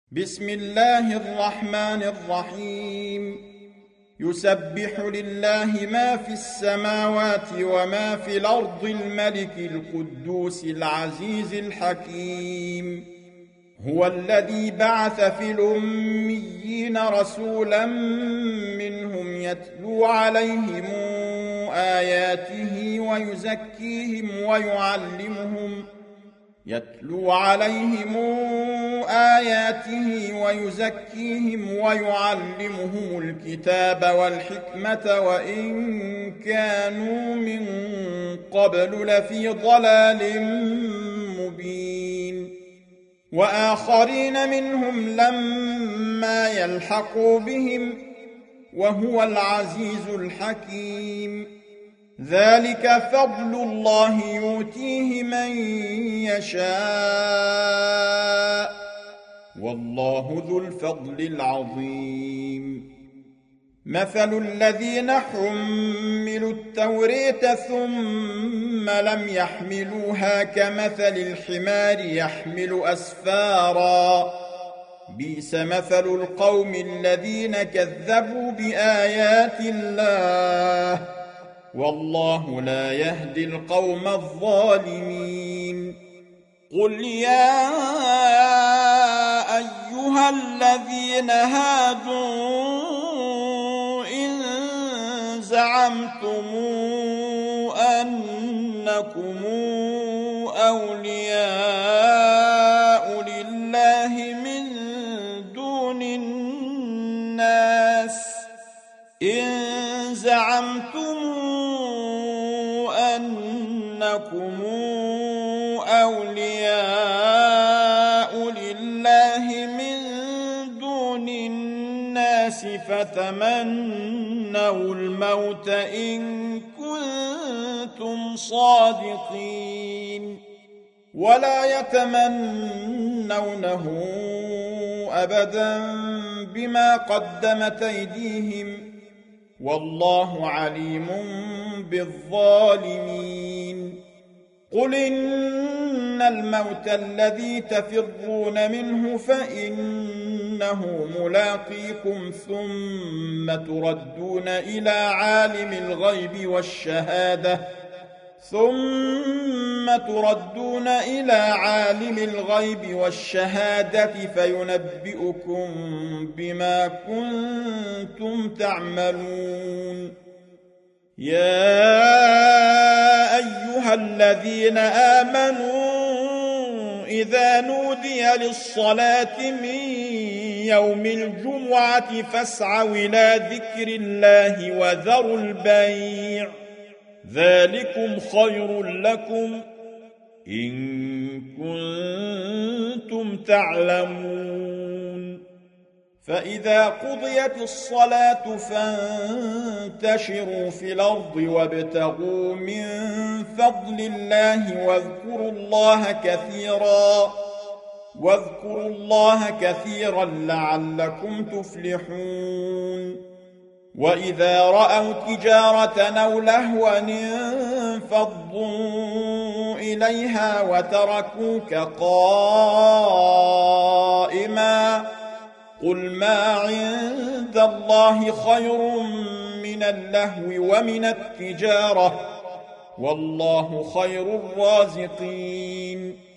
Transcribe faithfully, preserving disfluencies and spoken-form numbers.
بسم الله الرحمن الرحيم يسبح لله ما في السماوات وما في الأرض الملك القدوس العزيز الحكيم هو الذي بعث في الأميين رسولا منهم يتلو عليهم آياته ويزكيهم ويعلمهم يتلو عليهم آياته ويزكيهم ويعلمهم الكتاب والحكمة وإن كانوا من قبل لفي ضلال مبين وآخرين منهم لما يلحقوا بهم وهو العزيز الحكيم ذلك فضل الله يؤتيه من يشاء والله ذو الفضل العظيم مثل الذين حملوا التوراة ثم لم يحملوها كمثل الحمار يحمل أسفارا بئس مثل القوم الذين كذبوا بآيات الله والله لا يهدي القوم الظالمين قل يا أيها الذين هادوا إن زعمتم أنكم أولياء لله من دون الناس إن زعمتم أنكم أولياء لله من دون الناس فتمنوا الموت إن كنتم صادقين ولا يتمنونه أبدا بما قدمت أيديهم والله عليم بالظالمين قل إن الموت الذي تفرون منه فإنه ملاقيكم ثم تردون إلى عالم الغيب والشهادة ثم تردون إلى عالم الغيب والشهادة فينبئكم بما كنتم تعملون يا أيها الذين آمنوا إذا نودي للصلاة من يوم الجمعة فاسعوا إلى ذكر الله وذروا البيع ذلكم خير لكم إن كنتم تعلمون فإذا قضيت الصلاة فانتشروا في الأرض وابتغوا من فضل الله واذكروا الله كثيرا واذكروا الله كثيرا لعلكم تفلحون وإذا رأوا تجارة أو لهوا انفضوا إليها وتركوك قائما قل ما عند الله خير من اللهو ومن التجارة والله خير الرازقين